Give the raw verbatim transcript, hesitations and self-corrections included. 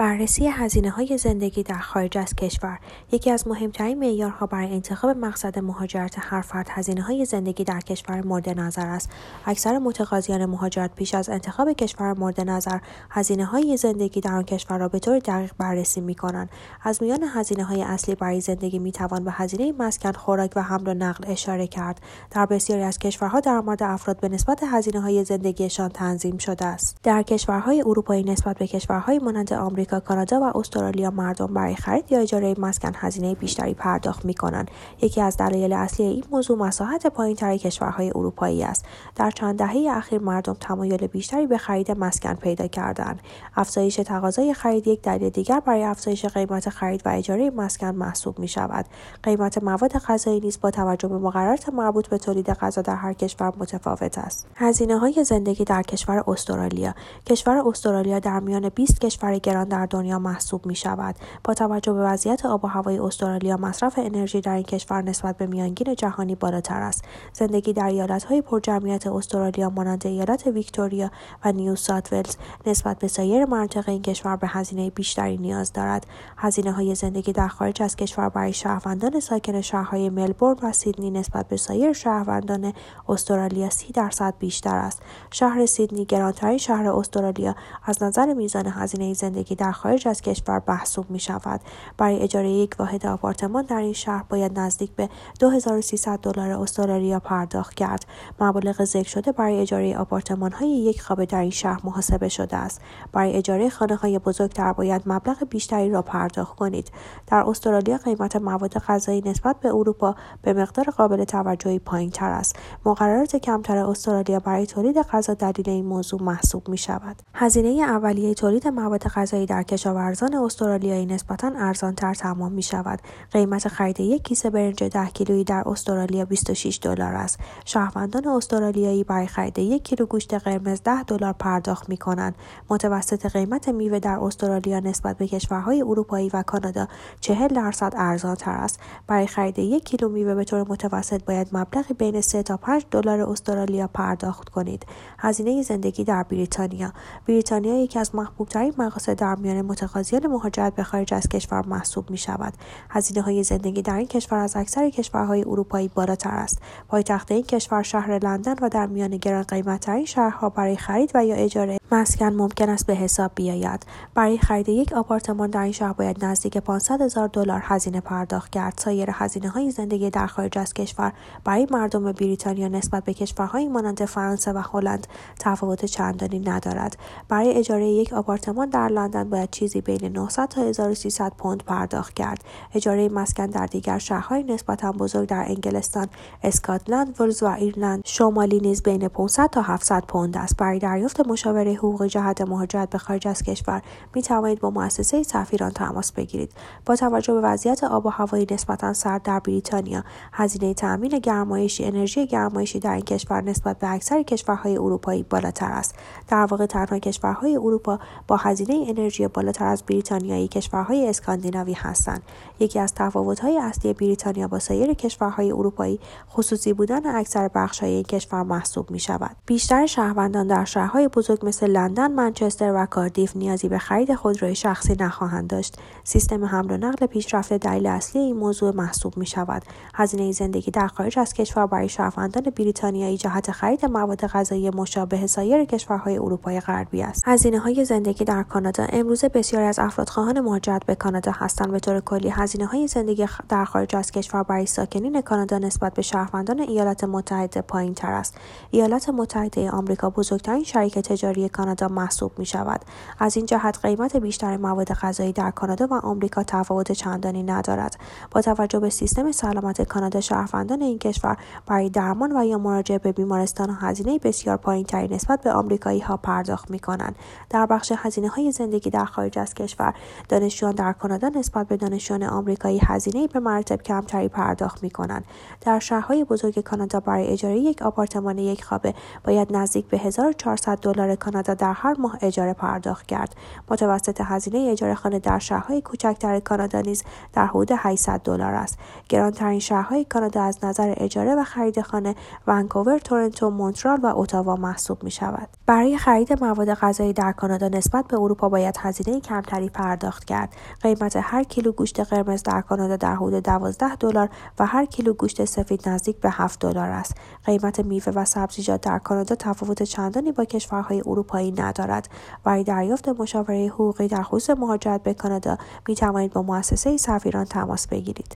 بررسی هزینه‌های زندگی در خارج از کشور یکی از مهمترین معیارها برای انتخاب مقصد مهاجرت هر فرد هزینه‌های زندگی در کشور مورد نظر است. اکثر متقاضیان مهاجرت پیش از انتخاب کشور مورد نظر هزینه‌های زندگی در آن کشور را به طور دقیق بررسی می‌کنند. از میان هزینه‌های اصلی برای زندگی می‌توان به هزینه مسکن، خوراک و حمل و نقل اشاره کرد. در بسیاری از کشورها درآمد افراد به نسبت هزینه‌های زندگیشان تنظیم شده است. در کشورهای اروپایی نسبت به کشورهای مانند آمریکا، کانادا و استرالیا مردم برای خرید یا اجاره مسکن هزینه بیشتری پرداخت می‌کنند. یکی از دلایل اصلی این موضوع مساحت پایین‌تر کشورهای اروپایی است. در چند دهه اخیر مردم تمایل بیشتری به خرید مسکن پیدا کرده‌اند. افزایش تقاضای خرید یک دلیل دیگر برای افزایش قیمت خرید و اجاره مسکن محسوب می‌شود. قیمت مواد غذایی نیز با توجه به مقررات مربوط به تولید غذا در هر کشور متفاوت است. هزینه‌های زندگی در کشور استرالیا. کشور استرالیا در میان بیست کشور گران در دنیا محسوب می شود. با توجه به وضعیت آب و هوای استرالیا، مصرف انرژی در این کشور نسبت به میانگین جهانی بالاتر است. زندگی در ایالت‌های پرجمعیت استرالیا مانند ایالت ویکتوریا و نیو ساوت ولز نسبت به سایر مناطق این کشور به هزینه بیشتری نیاز دارد. هزینه‌های زندگی در خارج از کشور برای شهروندان ساکن شهرهای ملبورن و سیدنی نسبت به سایر شهروندان استرالیا سی درصد بیشتر است. شهر سیدنی گرانترین شهر استرالیا از نظر میزان هزینه زندگی در خارج از کشور محسوب می شود. برای اجاره یک واحد آپارتمان در این شهر باید نزدیک به دو هزار و سیصد دلار استرالیا پرداخت کرد. مبالغ ذکر شده برای اجاره آپارتمان‌های یک خوابه در این شهر محاسبه شده است. برای اجاره خانه‌های بزرگتر باید مبلغ بیشتری را پرداخت کنید. در استرالیا قیمت مواد غذایی نسبت به اروپا به مقدار قابل توجهی پایین‌تر است. مقررات کمتر استرالیا برای تولید غذا دلیل این موضوع محسوب می شود. هزینه اولیه تولید مواد غذایی در کشاورزان استرالیایی نسبتاً ارزان‌تر تمام می‌شود. قیمت خرید یک کیسه برنج ده کیلویی در استرالیا بیست و شش دلار است. شهروندان استرالیایی برای خرید یک کیلو گوشت قرمز ده دلار پرداخت می‌کنند. متوسط قیمت میوه در استرالیا نسبت به کشورهای اروپایی و کانادا چهل درصد ارزان‌تر است. برای خرید یک کیلو میوه به طور متوسط باید مبلغی بین سه تا پنج دلار استرالیا پرداخت کنید. هزینه زندگی در بریتانیا. بریتانیا یکی از محبوب‌ترین مقاصد در میان متقاضیان مهاجرت به خارج از کشور محسوب می شود. هزینه‌های زندگی در این کشور از اکثر کشورهای اروپایی بالاتر است. پایتخت این کشور شهر لندن و در میان گران قیمت‌ترین شهرها برای خرید و یا اجاره مسکن ممکن است به حساب بیاید. برای خرید یک آپارتمان در این شهر باید نزدیک پانصد هزار دلار هزینه پرداخت کرد. سایر هزینه‌های زندگی در خارج از کشور برای مردم بریتانیا نسبت به کشورهای مانند فرانسه و هلند تفاوت چندانی ندارد. برای اجاره یک آپارتمان در لندن باید چیزی بین نهصد تا هزار و سیصد پوند پرداخت کرد. اجاره مسکن در دیگر شهرهای نسبتاً بزرگ در انگلستان، اسکاتلند، ولز و ایرلند شمالی نیز بین پانصد تا هفتصد پوند است. برای دریافت مشاوره حقوقی جهت مهاجرت به خارج از کشور می توانید با مؤسسه سفیران تماس بگیرید. با توجه به وضعیت آب و هوایی نسبتاً سرد در بریتانیا، هزینه تأمین گرمایشی، انرژی گرمایشی در این کشور نسبت به اکثر کشورهای اروپایی بالاتر است. در واقع تنها کشورهای اروپا با هزینه انرژی بالاتر از بریتانیایی کشورهای اسکاندیناوی هستند. یکی از تفاوت‌های اصلی بریتانیا با سایر کشورهای اروپایی خصوصی بودن اکثر بخش‌های این کشور محسوب می‌شود. بیشتر شهروندان در شهرهای بزرگ مثل لندن، منچستر و کاردیف نیازی به خرید خودروی شخصی نخواهند داشت. سیستم حمل و نقل پیشرفته دلیل اصلی این موضوع محسوب می‌شود. هزینه زندگی در خارج از کشور برای شهروندان بریتانیایی جهت خرید مواد غذایی مشابه سایر کشورهای اروپای غربی است. هزینه‌های زندگی در کانادا. امروزه بسیاری از افراد خواهان مهاجرت به کانادا هستند. به طور کلی هزینه‌های زندگی در خارج از کشور برای ساکنین کانادا نسبت به شهروندان ایالات متحده پایین‌تر است. ایالات متحده آمریکا بزرگترین شریک تجاری کانادا محسوب می‌شود. از این جهت قیمت بیشتر مواد غذایی در کانادا و آمریکا تفاوت چندانی ندارد. با توجه به سیستم سلامت کانادا، شهروندان این کشور برای درمان و یا مراجعه به بیمارستان هزینه بسیار پایین‌تری نسبت به آمریکایی‌ها پرداخت می‌کنند. در بخش هزینه‌های زندگی در خارج از کشور، دانشجویان در کانادا نسبت به دانشجویان آمریکایی هزینه به مراتب کمتری پرداخت می‌کنند. در شهرهای بزرگ کانادا برای اجاره یک آپارتمان یک خوابه باید نزدیک به هزار و چهارصد دلار کانادا تا در هر ماه اجاره پرداخت کرد. متوسط هزینه اجاره خانه در شهرهای کوچکتر کانادا نیز در حدود هشتصد دلار است. گرانترین شهرهای کانادا از نظر اجاره و خرید خانه ونکوور، تورنتو، مونترال و اتاوا محسوب می شود. برای خرید مواد غذایی در کانادا نسبت به اروپا باید هزینه کمتری پرداخت کرد. قیمت هر کیلو گوشت قرمز در کانادا در حدود دوازده دلار و هر کیلو گوشت سفید نزدیک به هفت دلار است. قیمت میوه و سبزیجات در کانادا تفاوت چندانی با کشورهای اروپایی ندارد. برای دریافت مشاوره حقوقی در خصوص مهاجرت به کانادا می توانید با مؤسسه سفیران تماس بگیرید.